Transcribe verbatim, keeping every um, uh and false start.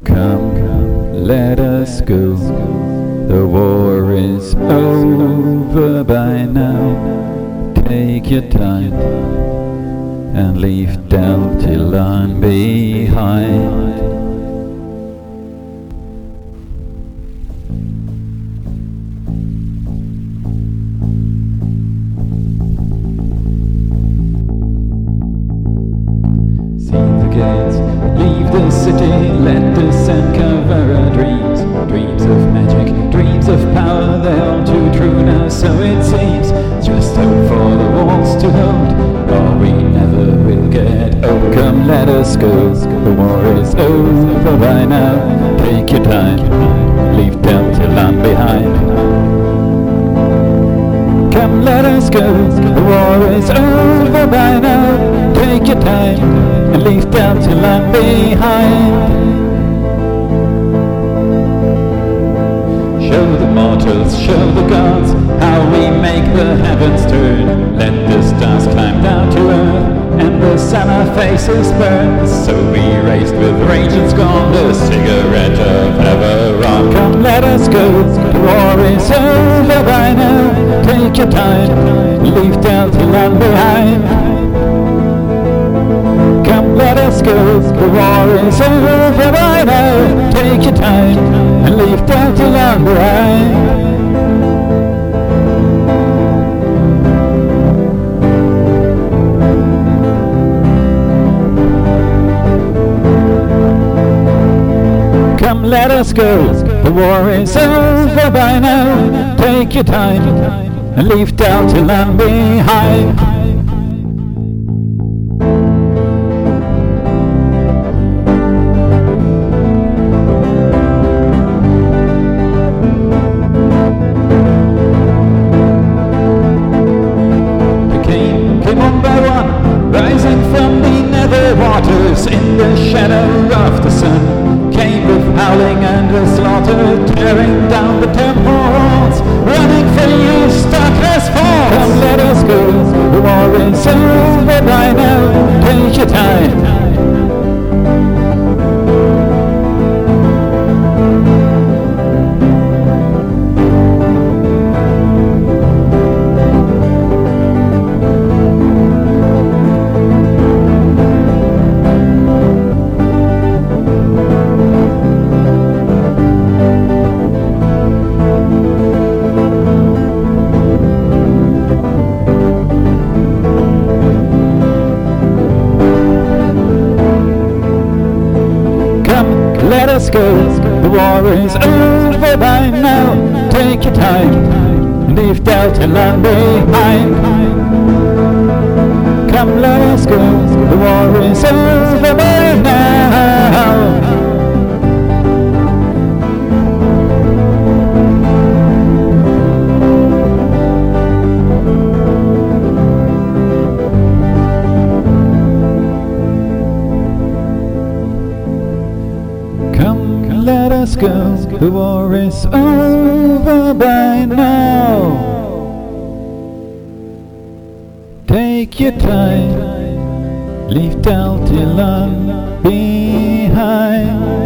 Come, let us go. The war is over by now. Take your time and leave Deltaland behind. Gates, leave the city, let the sand cover our dreams. Dreams of magic, dreams of power, they're all too true now, so it seems. Just hope for the walls to hold, or we never will get old. Come, let us go, the war is over by now. Take your time, leave Deltaland behind. Come, let us go, the war is over by now. Take your time and leave Deltaland behind. Show the mortals, show the gods, how we make the heavens turn. Let the stars climb down to earth, and the sun our faces burn. So we raised with rage and scorn the cigarette of Eberron. Come, let us go, the war is over by now. Take your time, leave Deltaland behind. Come, let us go, the war is over by now. Take your time and leave Deltaland behind. Come, let us go, the war is over by now. Take your time and leave Deltaland behind. Rising from the nether waters in the shadow of the sun, came with howling and a slaughter, tearing down the temple walls, running for you, Starkless Falls. Come, let us go, the war is over by now. Take your time. Let us go, the war is over by now. Take your time, leave Deltaland behind. Come, let us go, the war is over by now. Come, let us go, the war is over by now. Take your time, leave Deltaland behind.